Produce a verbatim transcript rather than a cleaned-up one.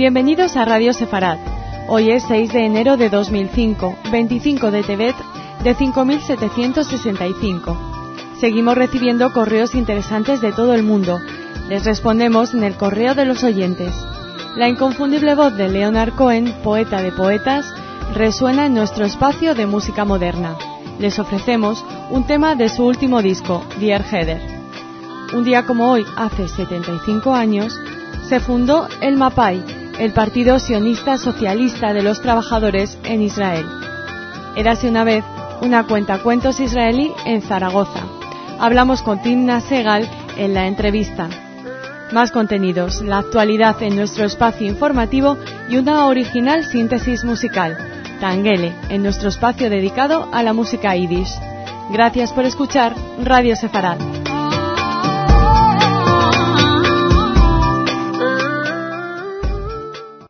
Bienvenidos a Radio Sefarad. Hoy es seis de enero de dos mil cinco, veinticinco de Tevet de cinco mil setecientos sesenta y cinco. Seguimos recibiendo correos interesantes de todo el mundo. Les respondemos en el correo de los oyentes. La inconfundible voz de Leonard Cohen, poeta de poetas, resuena en nuestro espacio de música moderna. Les ofrecemos un tema de su último disco, Dear Heather. Un día como hoy, hace setenta y cinco años, se fundó el Mapai, el Partido Sionista Socialista de los Trabajadores en Israel. Érase una vez una cuentacuentos israelí en Zaragoza. Hablamos con Timna Segal en la entrevista. Más contenidos, la actualidad en nuestro espacio informativo y una original síntesis musical, Tangele, en nuestro espacio dedicado a la música yiddish. Gracias por escuchar Radio Sefarad.